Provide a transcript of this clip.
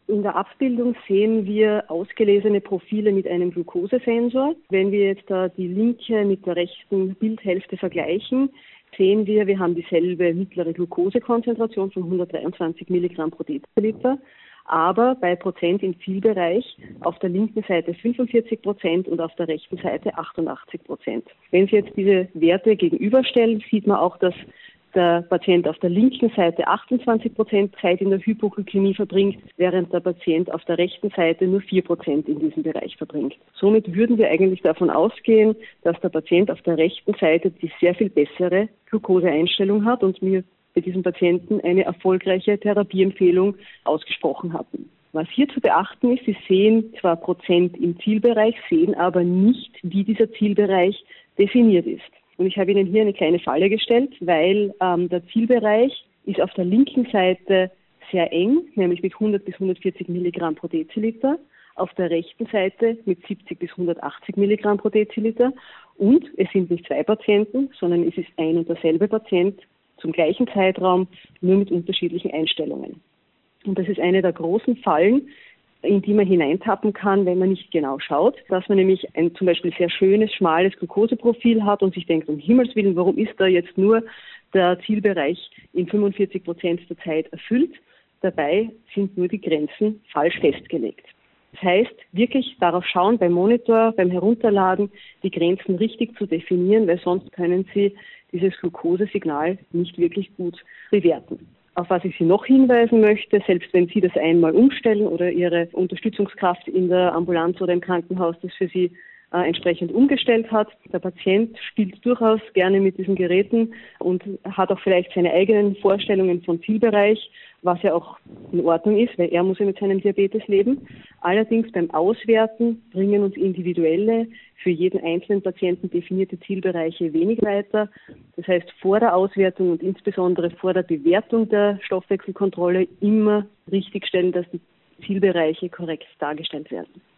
In der Abbildung sehen wir ausgelesene Profile mit einem Glukosesensor. Wenn wir jetzt da die linke mit der rechten Bildhälfte vergleichen, sehen wir haben dieselbe mittlere Glukosekonzentration von 123 Milligramm pro Deziliter, aber bei Prozent im Zielbereich auf der linken Seite 45% und auf der rechten Seite 88%. Wenn Sie jetzt diese Werte gegenüberstellen, sieht man auch, dass der Patient auf der linken Seite 28% Zeit in der Hypoglykämie verbringt, während der Patient auf der rechten Seite nur 4% in diesem Bereich verbringt. Somit würden wir eigentlich davon ausgehen, dass der Patient auf der rechten Seite die sehr viel bessere Glukoseeinstellung hat und wir bei diesem Patienten eine erfolgreiche Therapieempfehlung ausgesprochen hatten. Was hier zu beachten ist, Sie sehen zwar Prozent im Zielbereich, sehen aber nicht, wie dieser Zielbereich definiert ist. Und ich habe Ihnen hier eine kleine Falle gestellt, weil der Zielbereich ist auf der linken Seite sehr eng, nämlich mit 100 bis 140 Milligramm pro Deziliter, auf der rechten Seite mit 70 bis 180 Milligramm pro Deziliter. Und es sind nicht zwei Patienten, sondern es ist ein und derselbe Patient zum gleichen Zeitraum, nur mit unterschiedlichen Einstellungen. Und das ist eine der großen Fallen, in die man hineintappen kann, wenn man nicht genau schaut, dass man nämlich ein zum Beispiel sehr schönes, schmales Glukoseprofil hat und sich denkt, um Himmels Willen, warum ist da jetzt nur der Zielbereich in 45% der Zeit erfüllt? Dabei sind nur die Grenzen falsch festgelegt. Das heißt, wirklich darauf schauen, beim Monitor, beim Herunterladen, die Grenzen richtig zu definieren, weil sonst können Sie dieses Glukosesignal nicht wirklich gut bewerten. Auf was ich Sie noch hinweisen möchte, selbst wenn Sie das einmal umstellen oder Ihre Unterstützungskraft in der Ambulanz oder im Krankenhaus das für Sie entsprechend umgestellt hat. Der Patient spielt durchaus gerne mit diesen Geräten und hat auch vielleicht seine eigenen Vorstellungen von Zielbereich, was ja auch in Ordnung ist, weil er muss ja mit seinem Diabetes leben. Allerdings beim Auswerten bringen uns individuelle, für jeden einzelnen Patienten definierte Zielbereiche wenig weiter. Das heißt, vor der Auswertung und insbesondere vor der Bewertung der Stoffwechselkontrolle immer richtigstellen, dass die Zielbereiche korrekt dargestellt werden.